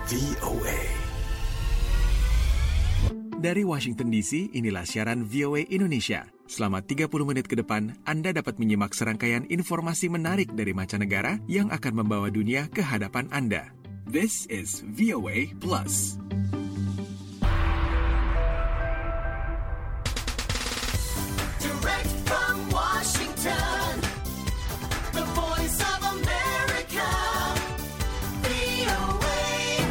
VOA. Dari Washington DC, inilah siaran VOA Indonesia. Selama 30 menit ke depan, Anda dapat menyimak serangkaian informasi menarik dari mancanegara yang akan membawa dunia ke hadapan Anda. This is VOA Plus. Direct from Washington, the voice of America, VOA.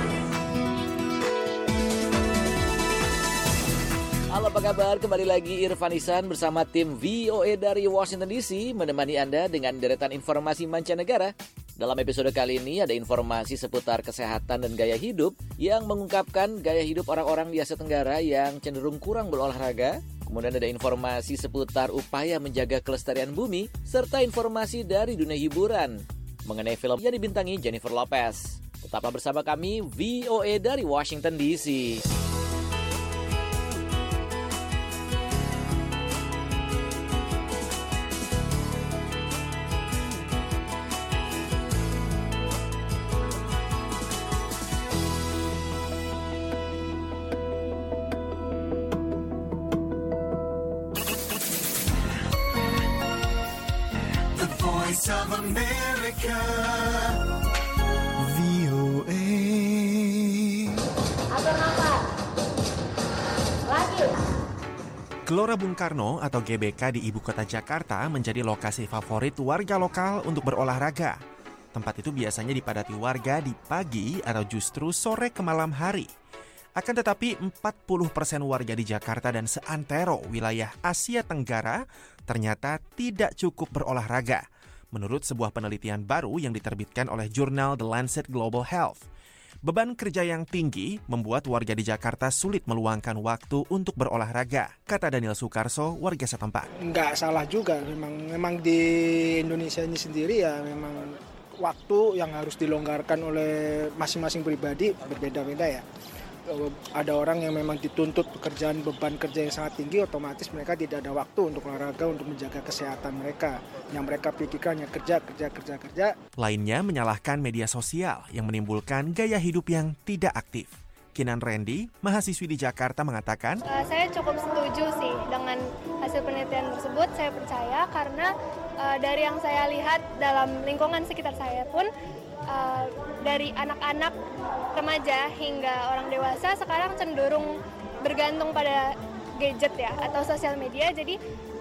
Halo, apa kabar? Kembali lagi Irfan Ihsan bersama tim VOA dari Washington DC menemani Anda dengan deretan informasi mancanegara. Dalam episode kali ini ada informasi seputar kesehatan dan gaya hidup yang mengungkapkan gaya hidup orang-orang di Asia Tenggara yang cenderung kurang berolahraga. Kemudian ada informasi seputar upaya menjaga kelestarian bumi serta informasi dari dunia hiburan mengenai film yang dibintangi Jennifer Lopez. Tetaplah bersama kami VOA dari Washington DC. Voice of America, VOA. Abang apa? Lanjut. Gelora Bung Karno atau GBK di ibu kota Jakarta menjadi lokasi favorit warga lokal untuk berolahraga. Tempat itu biasanya dipadati warga di pagi atau justru sore ke malam hari. Akan tetapi 40% warga di Jakarta dan seantero wilayah Asia Tenggara ternyata tidak cukup berolahraga. Menurut sebuah penelitian baru yang diterbitkan oleh jurnal The Lancet Global Health. Beban kerja yang tinggi membuat warga di Jakarta sulit meluangkan waktu untuk berolahraga, kata Daniel Sukarso, warga setempat. Nggak salah juga, memang di Indonesia ini sendiri ya memang waktu yang harus dilonggarkan oleh masing-masing pribadi berbeda-beda ya. Ada orang yang memang dituntut pekerjaan beban kerja yang sangat tinggi, otomatis mereka tidak ada waktu untuk olahraga, untuk menjaga kesehatan mereka. Yang mereka pikirkan hanya kerja. Lainnya menyalahkan media sosial yang menimbulkan gaya hidup yang tidak aktif. Kinan Randy, mahasiswi di Jakarta mengatakan, Saya cukup setuju sih dengan hasil penelitian tersebut. Saya percaya karena dari yang saya lihat dalam lingkungan sekitar saya pun, dari anak-anak remaja hingga orang dewasa sekarang cenderung bergantung pada gadget ya atau sosial media. Jadi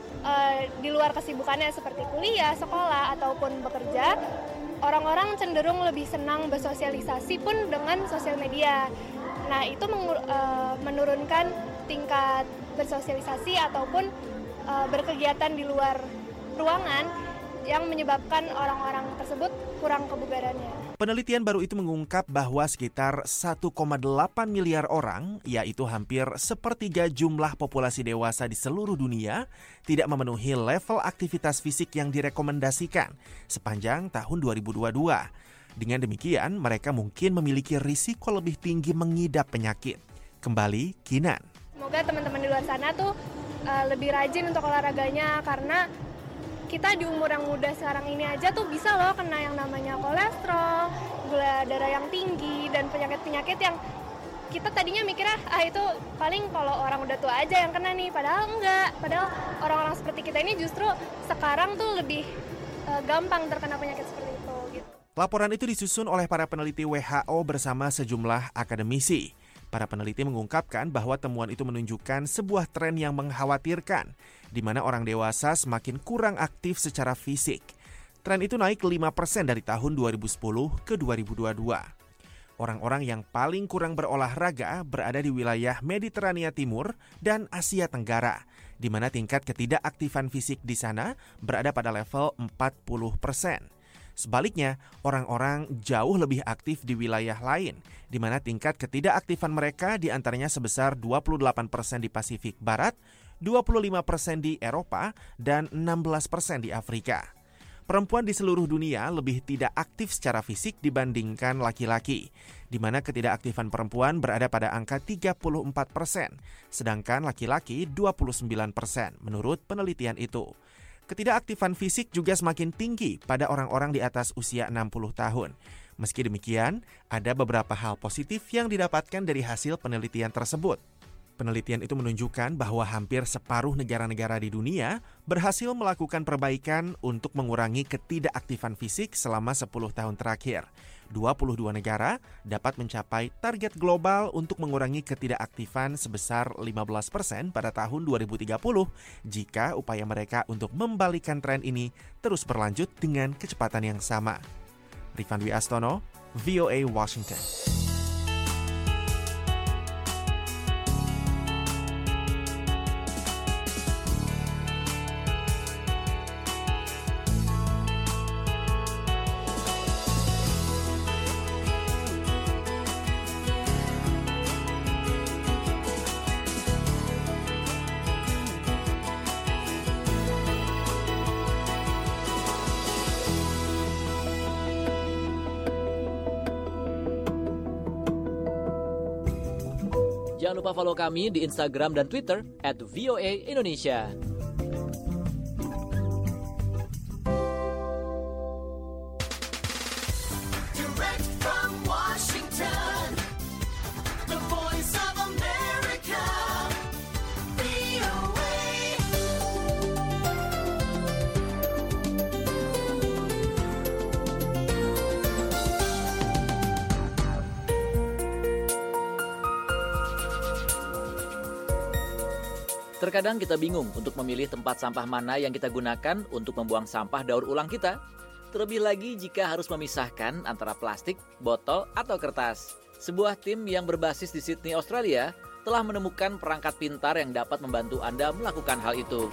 di luar kesibukannya seperti kuliah, sekolah ataupun bekerja, orang-orang cenderung lebih senang bersosialisasi pun dengan sosial media. Nah, itu menurunkan tingkat bersosialisasi ataupun berkegiatan di luar ruangan yang menyebabkan orang-orang tersebut kurang kebugarannya. Penelitian baru itu mengungkap bahwa sekitar 1,8 miliar orang, yaitu hampir sepertiga jumlah populasi dewasa di seluruh dunia, tidak memenuhi level aktivitas fisik yang direkomendasikan sepanjang tahun 2022. Dengan demikian, mereka mungkin memiliki risiko lebih tinggi mengidap penyakit. Kembali, Kinan. Semoga teman-teman di luar sana tuh lebih rajin untuk olahraganya, karena kita di umur yang muda sekarang ini aja tuh bisa loh kena yang namanya kolesterol, gula darah yang tinggi, dan penyakit-penyakit yang kita tadinya mikirnya itu paling kalau orang udah tua aja yang kena nih, padahal enggak. Padahal orang-orang seperti kita ini justru sekarang tuh lebih gampang terkena penyakit seperti itu gitu. Laporan itu disusun oleh para peneliti WHO bersama sejumlah akademisi. Para peneliti mengungkapkan bahwa temuan itu menunjukkan sebuah tren yang mengkhawatirkan, di mana orang dewasa semakin kurang aktif secara fisik. Tren itu naik 5% dari tahun 2010 ke 2022. Orang-orang yang paling kurang berolahraga berada di wilayah Mediterania Timur dan Asia Tenggara, di mana tingkat ketidakaktifan fisik di sana berada pada level 40%. Sebaliknya, orang-orang jauh lebih aktif di wilayah lain, di mana tingkat ketidakaktifan mereka diantaranya sebesar 28% di Pasifik Barat, 25% di Eropa, dan 16% di Afrika. Perempuan di seluruh dunia lebih tidak aktif secara fisik dibandingkan laki-laki, di mana ketidakaktifan perempuan berada pada angka 34%, sedangkan laki-laki 29% menurut penelitian itu. Ketidakaktifan fisik juga semakin tinggi pada orang-orang di atas usia 60 tahun. Meski demikian, ada beberapa hal positif yang didapatkan dari hasil penelitian tersebut. Penelitian itu menunjukkan bahwa hampir separuh negara-negara di dunia berhasil melakukan perbaikan untuk mengurangi ketidakaktifan fisik selama 10 tahun terakhir. 22 negara dapat mencapai target global untuk mengurangi ketidakaktifan sebesar 15% pada tahun 2030 jika upaya mereka untuk membalikkan tren ini terus berlanjut dengan kecepatan yang sama. Rifan Dwi Astono, VOA Washington. Jangan lupa follow kami di Instagram dan Twitter @VOA_Indonesia. Direct from Washington, the voice of America, VOA. Terkadang kita bingung untuk memilih tempat sampah mana yang kita gunakan untuk membuang sampah daur ulang kita. Terlebih lagi jika harus memisahkan antara plastik, botol, atau kertas. Sebuah tim yang berbasis di Sydney, Australia, telah menemukan perangkat pintar yang dapat membantu Anda melakukan hal itu.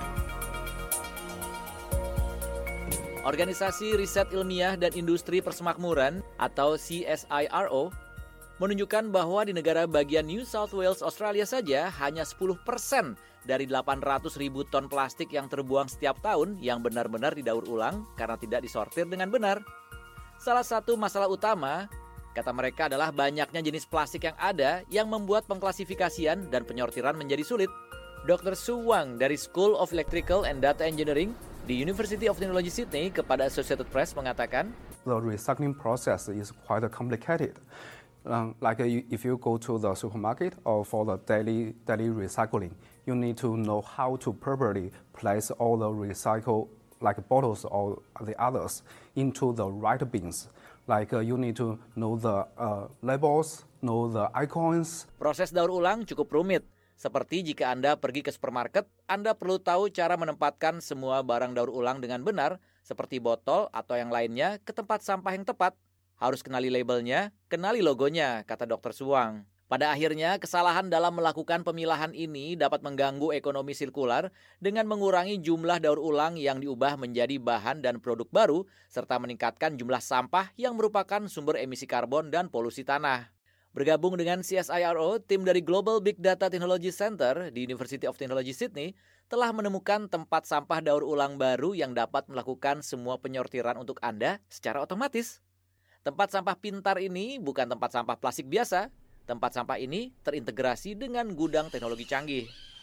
Organisasi Riset Ilmiah dan Industri Persemakmuran atau CSIRO menunjukkan bahwa di negara bagian New South Wales, Australia saja hanya 10% dari 800.000 ton plastik yang terbuang setiap tahun yang benar-benar didaur ulang karena tidak disortir dengan benar. Salah satu masalah utama, kata mereka, adalah banyaknya jenis plastik yang ada yang membuat pengklasifikasian dan penyortiran menjadi sulit. Dr. Su Wang dari School of Electrical and Data Engineering di University of Technology Sydney kepada Associated Press mengatakan, The recycling process is quite complicated. If you go to the supermarket or for the daily recycling, you need to know how to properly place all the recycle bottles or the others into the right bins. You need to know the labels, know the icons. proses daur ulang cukup rumit. Seperti jika Anda pergi ke supermarket, Anda perlu tahu cara menempatkan semua barang daur ulang dengan benar, seperti botol atau yang lainnya, ke tempat sampah yang tepat. Harus kenali labelnya, kenali logonya, kata Dr. Suwang. Pada akhirnya, kesalahan dalam melakukan pemilahan ini dapat mengganggu ekonomi sirkular dengan mengurangi jumlah daur ulang yang diubah menjadi bahan dan produk baru, serta meningkatkan jumlah sampah yang merupakan sumber emisi karbon dan polusi tanah. Bergabung dengan CSIRO, tim dari Global Big Data Technology Center di University of Technology Sydney telah menemukan tempat sampah daur ulang baru yang dapat melakukan semua penyortiran untuk Anda secara otomatis. Tempat sampah pintar ini bukan tempat sampah plastik biasa. Tempat sampah ini terintegrasi dengan gudang teknologi canggih.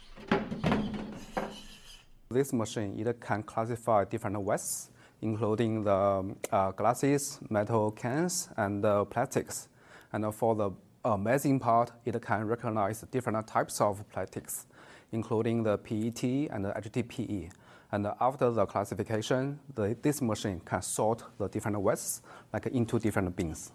This machine can classify different wastes, including the glasses, metal cans, and plastics. And for the amazing part, it can recognize different types of plastics, including the PET and the HDPE. And after the classification, this machine can sort the different wastes into different bins.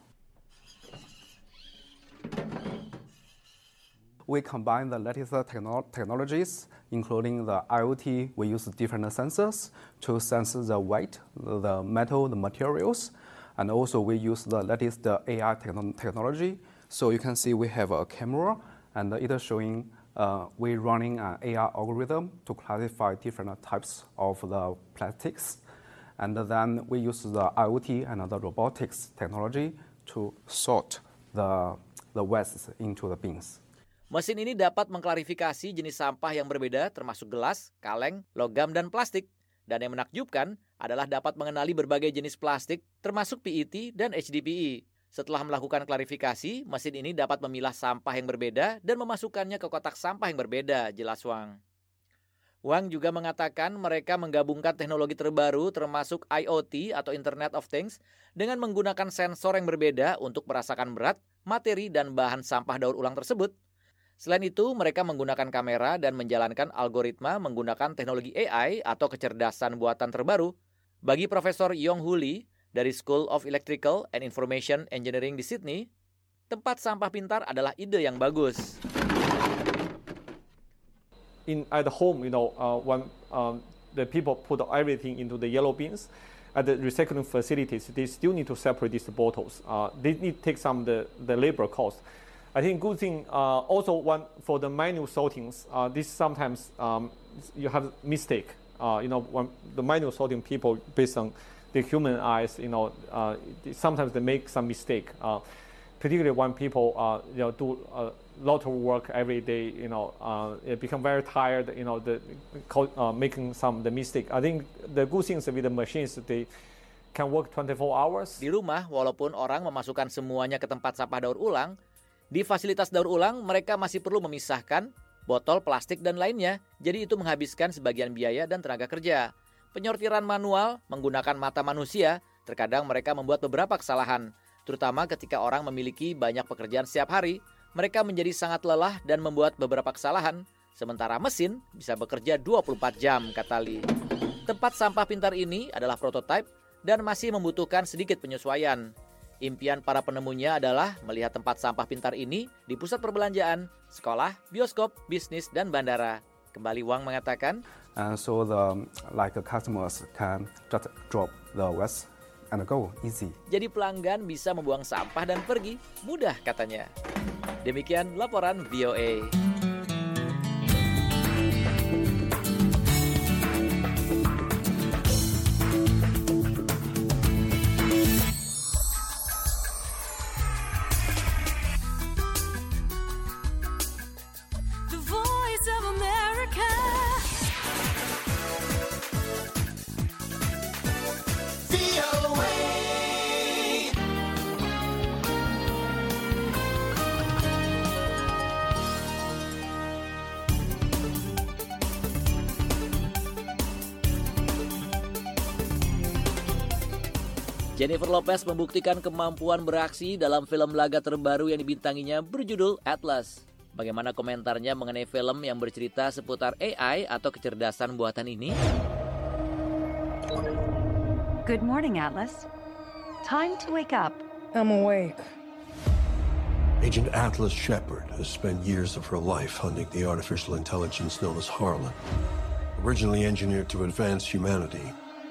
We combine the latest technologies, including the IoT. We use different sensors to sense the weight, the metal, the materials. And also we use the latest AI technology. So you can see we have a camera, and it is showing we're running an AI algorithm to classify different types of the plastics. And then we use the IoT and the robotics technology to sort the wastes into the bins. Mesin ini dapat mengklarifikasi jenis sampah yang berbeda termasuk gelas, kaleng, logam, dan plastik. Dan yang menakjubkan adalah dapat mengenali berbagai jenis plastik termasuk PET dan HDPE. Setelah melakukan klarifikasi, mesin ini dapat memilah sampah yang berbeda dan memasukkannya ke kotak sampah yang berbeda, jelas Wang. Wang juga mengatakan mereka menggabungkan teknologi terbaru termasuk IoT atau Internet of Things dengan menggunakan sensor yang berbeda untuk merasakan berat, materi, dan bahan sampah daur ulang tersebut. Selain itu, mereka menggunakan kamera dan menjalankan algoritma menggunakan teknologi AI atau kecerdasan buatan terbaru. Bagi Profesor Yong Hu Lee dari School of Electrical and Information Engineering di Sydney, tempat sampah pintar adalah ide yang bagus. At home, when the people put everything into the yellow bins, at the recycling facilities, they still need to separate these bottles. They need to take some of the labor cost. I think good thing also for the manual sortings, this sometimes you have mistake. When the manual sorting people based on the human eyes, sometimes they make some mistake. Particularly when people do a lot of work every day, it become very tired, making some the mistake. I think the good things with the machines, they can work 24 hours. Di rumah, walaupun orang memasukkan semuanya ke tempat sampah daur ulang, di fasilitas daur ulang mereka masih perlu memisahkan botol, plastik, dan lainnya. Jadi itu menghabiskan sebagian biaya dan tenaga kerja. Penyortiran manual menggunakan mata manusia, terkadang mereka membuat beberapa kesalahan. Terutama ketika orang memiliki banyak pekerjaan setiap hari, mereka menjadi sangat lelah dan membuat beberapa kesalahan. Sementara mesin bisa bekerja 24 jam, kata Lee. Tempat sampah pintar ini adalah prototipe dan masih membutuhkan sedikit penyesuaian. Impian para penemunya adalah melihat tempat sampah pintar ini di pusat perbelanjaan, sekolah, bioskop, bisnis, dan bandara. Kembali Wang mengatakan, so the customers can just drop the waste and go easy. Jadi pelanggan bisa membuang sampah dan pergi, mudah katanya. Demikian laporan VOA. The Voice of America. VOA. Jennifer Lopez membuktikan kemampuan beraksi dalam film laga terbaru yang dibintanginya berjudul Atlas. Bagaimana komentarnya mengenai film yang bercerita seputar AI atau kecerdasan buatan ini? Good morning, Atlas. Time to wake up. I'm awake. Agent Atlas Shepard has spent years of her life hunting the artificial intelligence known as Harlan. Originally engineered to advance humanity,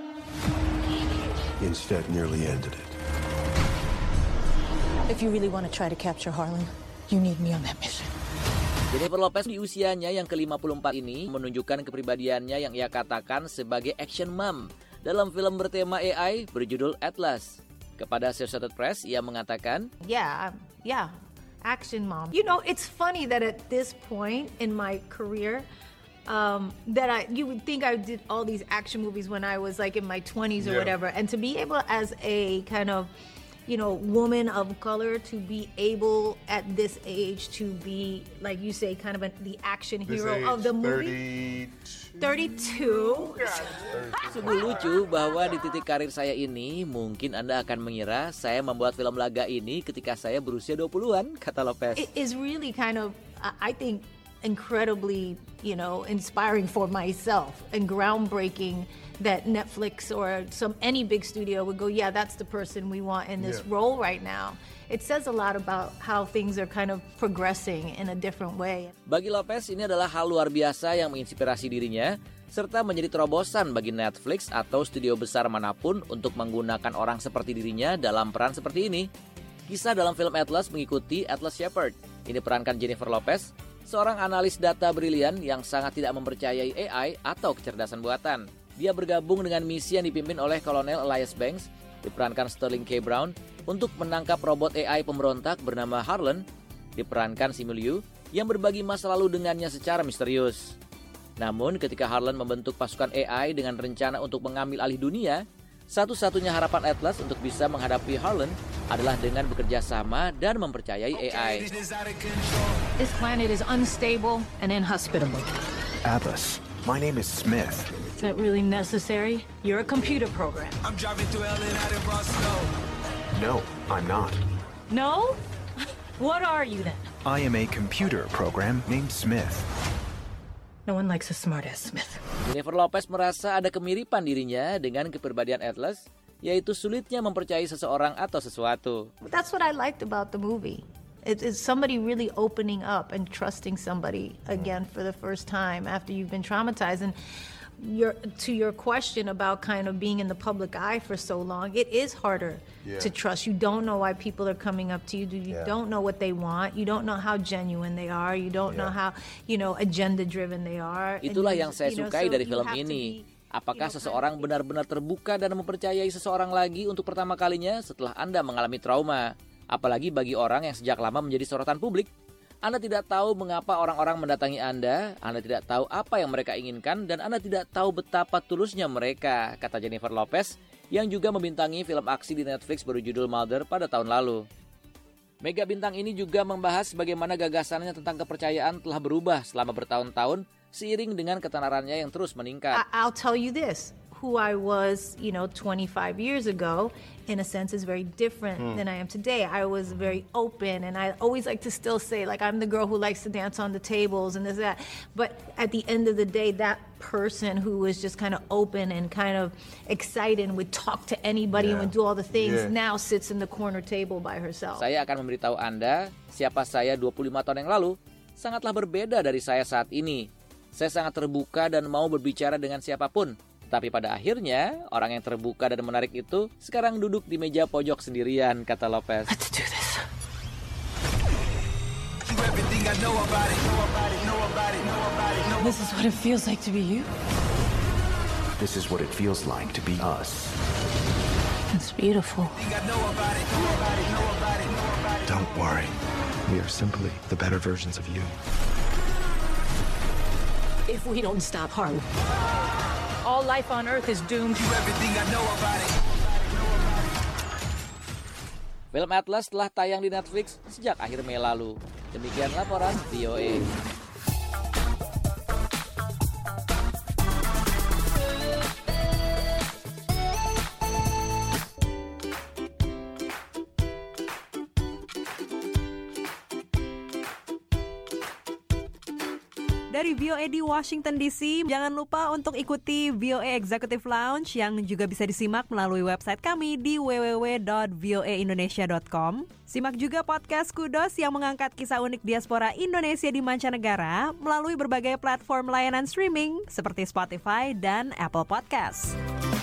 he instead nearly ended it. If you really want to try to capture Harlan, you need me on that mission. Jennifer Lopez di usianya yang ke-54 ini menunjukkan kepribadiannya yang ia katakan sebagai action mom dalam film bertema AI berjudul Atlas. Kepada Associated Press, ia mengatakan, Yeah, action mom. It's funny that at this point in my career, you would think I did all these action movies when I was like in my 20s or whatever, and to be able as a kind of woman of color to be able at this age to be, like you say, kind of the action hero of the movie. 32. Sungguh lucu bahwa di titik karir saya ini, mungkin Anda akan mengira saya membuat film laga ini ketika saya berusia 20-an, kata Lopez. It is really kind of, I think, incredibly, inspiring for myself and groundbreaking that Netflix or any big studio would go, yeah, that's the person we want in this role right now. It says a lot about how things are kind of progressing in a different way. Bagi Lopez, ini adalah hal luar biasa yang menginspirasi dirinya, serta menjadi terobosan bagi Netflix atau studio besar manapun untuk menggunakan orang seperti dirinya dalam peran seperti ini. Kisah dalam film Atlas mengikuti Atlas Shepard. Ini perankan Jennifer Lopez, seorang analis data brilian yang sangat tidak mempercayai AI atau kecerdasan buatan. Dia bergabung dengan misi yang dipimpin oleh Kolonel Elias Banks, diperankan Sterling K. Brown, untuk menangkap robot AI pemberontak bernama Harlan, diperankan Simu Liu, yang berbagi masa lalu dengannya secara misterius. Namun ketika Harlan membentuk pasukan AI dengan rencana untuk mengambil alih dunia, satu-satunya harapan Atlas untuk bisa menghadapi Harlan adalah dengan bekerja sama dan mempercayai AI. This planet is unstable and inhospitable. Atlas, My name is Smith. Is that really necessary? You're a computer program. I'm driving through LA and out in Roscoe. No, I'm not. No? What are you then? I am a computer program named Smith. No one likes a smartass Smith. Jennifer Lopez merasa ada kemiripan dirinya dengan kepribadian Atlas, yaitu sulitnya mempercayai seseorang atau sesuatu. That's what I liked about the movie. It's somebody really opening up and trusting somebody again for the first time after you've been traumatized. And to your question about kind of being in the public eye for so long, it is harder to trust. You don't know why people are coming up to you. You don't know what they want. You don't know how genuine they are. You don't know how, agenda-driven they are. Itulah yang saya sukai dari film ini. Apakah seseorang benar-benar terbuka dan mempercayai seseorang lagi untuk pertama kalinya setelah Anda mengalami trauma? Apalagi bagi orang yang sejak lama menjadi sorotan publik. Anda tidak tahu mengapa orang-orang mendatangi Anda tidak tahu apa yang mereka inginkan, dan Anda tidak tahu betapa tulusnya mereka, kata Jennifer Lopez, yang juga membintangi film aksi di Netflix berjudul Mother pada tahun lalu. Mega bintang ini juga membahas bagaimana gagasannya tentang kepercayaan telah berubah selama bertahun-tahun, seiring dengan ketenarannya yang terus meningkat. I'll tell you this. Who I was, 25 years ago, in a sense, is very different than I am today. I was very open, and I always like to still say, I'm the girl who likes to dance on the tables and this, that. But at the end of the day, that person who was just kind of open and kind of excited and would talk to anybody and would do all the things now sits in the corner table by herself. Saya akan memberitahu Anda, siapa saya 25 tahun yang lalu, sangatlah berbeda dari saya saat ini. Saya sangat terbuka dan mau berbicara dengan siapapun. Tapi pada akhirnya, orang yang terbuka dan menarik itu sekarang duduk di meja pojok sendirian, kata Lopez. Let's do this. This is what it feels like to be you. This is what it feels like to be us. It's beautiful. Don't worry. We are simply the better versions of you. If we don't stop Harlem, all life on Earth is doomed. Film Atlas telah tayang di Netflix sejak akhir Mei lalu. Demikian laporan VOA. Dari VOA di Washington DC, jangan lupa untuk ikuti VOA Executive Lounge yang juga bisa disimak melalui website kami di www.voaindonesia.com. Simak juga podcast Kudos yang mengangkat kisah unik diaspora Indonesia di mancanegara melalui berbagai platform layanan streaming seperti Spotify dan Apple Podcasts.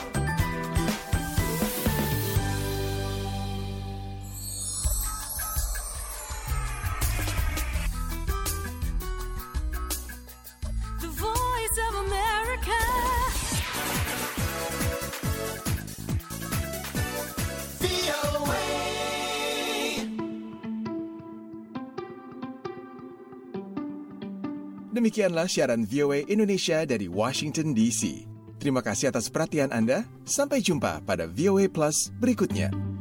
Demikianlah siaran VOA Indonesia dari Washington DC. Terima kasih atas perhatian Anda. Sampai jumpa pada VOA Plus berikutnya.